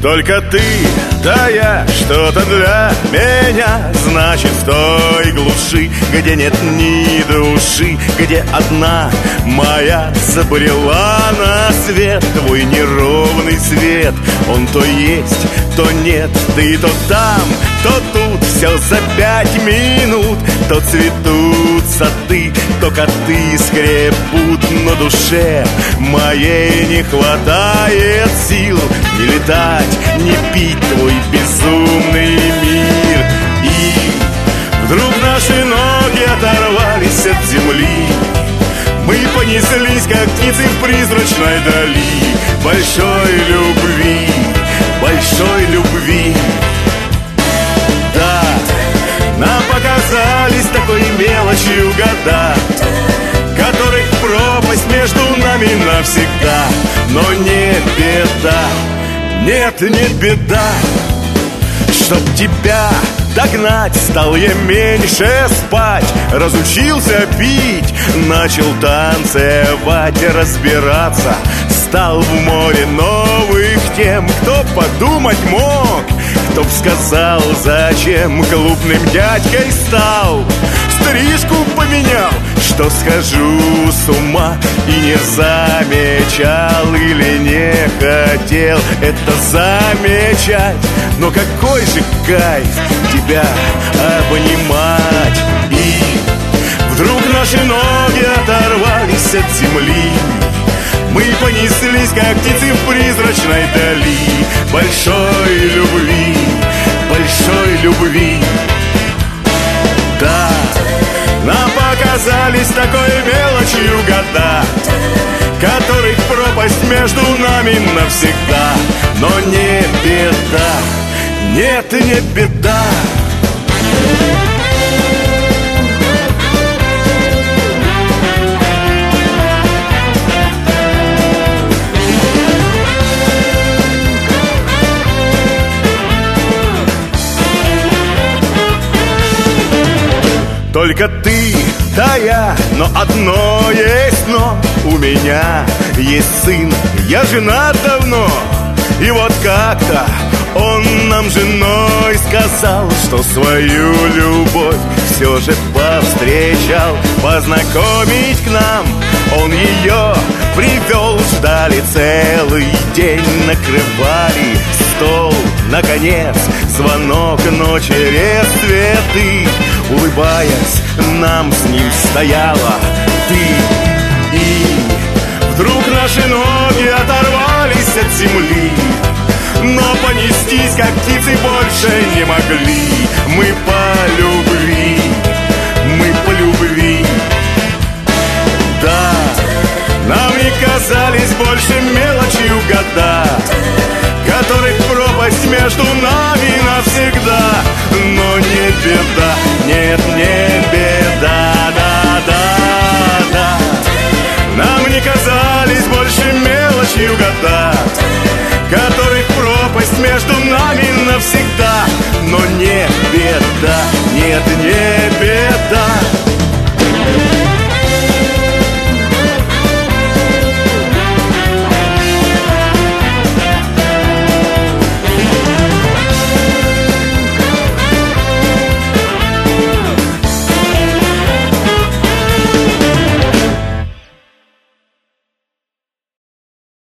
Только ты, да я, что-то для меня значит в той глуши, где нет ни души, где одна моя забрела на свет. Твой неровный свет, он то есть, то нет. Ты то там, то тут, все за 5 минут. То цветут сады, то коты скребут. Но душе моей не хватает сил не летать, не пить твой безумный мир. И вдруг наши ноги оторвались от земли. Мы понеслись, как птицы в призрачной дали большой любви, большой любви. Да, нам показались такой мелочью года, которых пропасть между нами навсегда. Но не беда, нет, не беда, чтоб тебя догнать, стал я меньше спать, разучился пить, начал танцевать, разбираться, стал в море новых тем. Кто подумать мог, кто б сказал, зачем клубным дядькой стал, стрижку поменял, что схожу с ума, и не замечал или не хотел это замечать. Но какой же кайф тебя обнимать. И вдруг наши ноги оторвались от земли. Мы понеслись, как птицы в призрачной дали большой любви, большой любви. Да, нам показались такой мелочью года, которых пропасть между нами навсегда. Но не беда, нет, не беда. Только ты, да я, но одно есть но. У меня есть сын, я женат давно. И вот как-то он нам женой сказал, что свою любовь все же повстречал. Познакомить к нам он ее привел. Ждали целый день, накрывали стол. Наконец звонок, но через цветы, улыбаясь, нам с ним стояла ты. И вдруг наши ноги оторвались от земли, но понестись, как птицы, больше не могли. Мы по любви, мы по любви. Да, нам не казались больше мелочью года, которых пропасть между нами навсегда. Но не беда, нет, не беда, да, да, да. Нам не казались больше мелочью года, которых пропасть между нами навсегда. Но не беда, нет, не